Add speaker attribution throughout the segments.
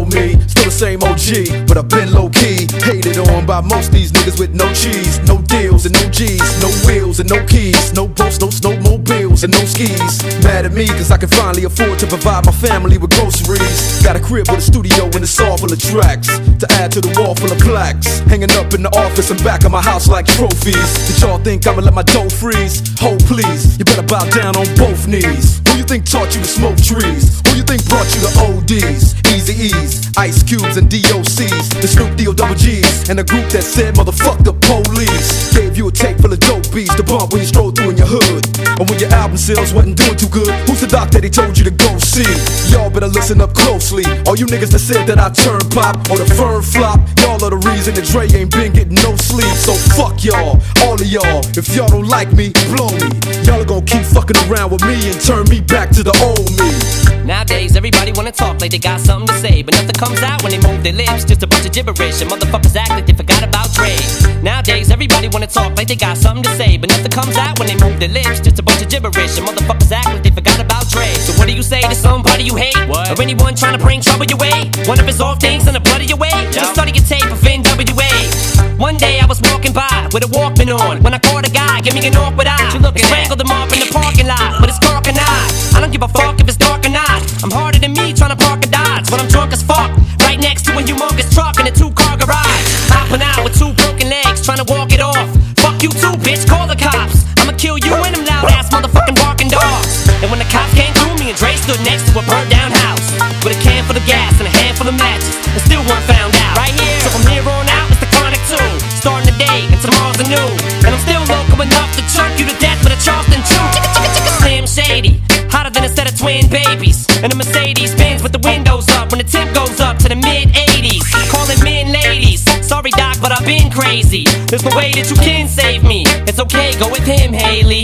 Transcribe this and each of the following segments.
Speaker 1: me, still the same OG, but I've been low-key. Hated on by most these niggas with no cheese, no deals and no G's, no wheels and no keys, no boats, no snowmobiles and no skis. Mad at me cause I can finally afford to provide my family with groceries. Got a crib with a studio and it's all full of tracks to add to the wall full of plaques, hanging up in the office and back of my house like trophies. Did y'all think I'ma let my dough freeze? Hold please, you better bow down on both knees. Who you think taught you to smoke trees? Who you think brought you to ODs, Easy E's, Ice Cubes and DOC's, the Snoop D-O-double-G's, and a group that said motherfuck the police. Gave you a tape full of dope beats to bump when you stroll through in your hood. And when your album sales wasn't doing too good, who's the doc that he told you to go see? Y'all better listen up closely. All you niggas that said that I turn pop or the firm flop, y'all are the reason that Dre ain't been getting no sleep. So fuck y'all, all of y'all. If y'all don't like me, blow me. Y'all are gonna keep fucking around with me and turn me back to the old me.
Speaker 2: Nowadays, everybody wanna talk like they got something to say, but nothing comes out when they move their lips. Just a bunch of gibberish, and motherfuckers act like they forgot about Dre. Nowadays, everybody wanna talk like they got something to say, but nothing comes out when they move their lips. Just a bunch of gibberish, and motherfuckers act like they forgot about Dre. So what do you say to somebody you hate? What? Or anyone trying to bring trouble your way? One of his off things in the blood of your way? Just study your tape of NWA. One day I was walking by with a Walkman on, when I caught a guy, give me an awkward eye. I strangled him off in the parking lot with his cork and I don't give a fuck if it's dark or not. I'm harder than me trying to park a Dodge when I'm drunk as fuck, right next to a humongous truck in a 2-car garage. Hopping out with 2 broken legs, trying to walk it off. Fuck you too, bitch, call the cops. I'ma kill you and them loud ass motherfucking barking dogs. And when the cops came through, me and Dre stood next to a burnt down house with a can full of gas and a handful of matches, and still weren't found out. Right here, so from here on out, it's the Chronic 2. Starting the day and tomorrow's a new, and I'm still local enough to choke you to death with a Charleston chew. Slim Shady, hotter than a set of twin babies, and a Mercedes Benz with the windows up when the temp goes up to the mid-80s. Calling men ladies, sorry doc, but I've been crazy. There's no way that you can save me. It's okay, go with him, Haley.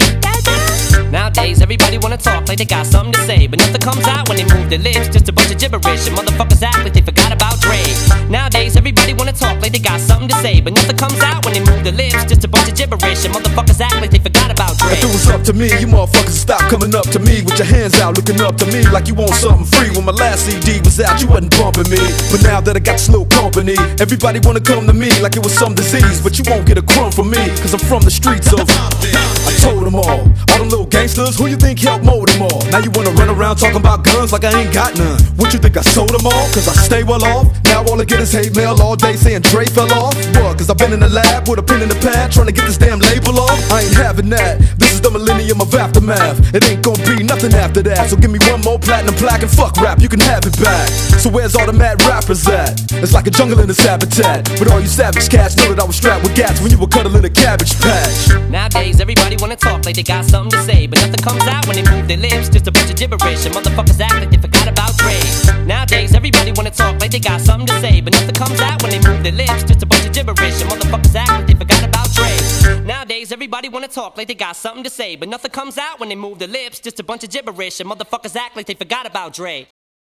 Speaker 2: Nowadays, everybody wanna talk like they got something to say, but nothing comes out when they move their lips. Just a bunch of gibberish, and motherfuckers act like they forgot about Dre. Nowadays, everybody wanna talk like they got something to say, but nothing comes out when they move their lips. Just a bunch of gibberish, and motherfuckers act like they forgot about Dre.
Speaker 1: If it was up to me, you motherfuckers stop coming up to me with your hands out, looking up to me like you want something free. When my last CD was out, you wasn't bumping me, but now that I got this little company, everybody wanna come to me like it was some disease. But you won't get a crumb from me, cause I'm from the streets of I told them all them little gangsters, who you think helped mold them all? Now you wanna run around talking about guns like I ain't got none. What you think I sold them all? Cause I stay well off. Now all I get is hate mail all day saying Dre fell off. What? Cause I've been in the lab with a pen in the pad trying to get this damn label off. I ain't having that. This is the millennium of aftermath. It ain't gonna be nothing after that. So give me one more platinum plaque and fuck rap, you can have it back. So where's all the mad rappers at? It's like a jungle in its habitat. But all you savage cats know that I was strapped with gats when you were cuddling a cabbage patch.
Speaker 2: Nowadays, everybody wanna talk like they got something to say, but nothing comes out when they move their lips. Just a bunch of gibberish, and motherfuckers act like they forgot about Dre. Nowadays, everybody wanna talk like they got something to say, but nothing comes out when they move their lips. Just a bunch of gibberish, and motherfuckers act like they forgot about Dre. Nowadays, everybody wanna talk like they got something to say, but nothing comes out when they move their lips. Just a bunch of gibberish, and motherfuckers act like they forgot about Dre.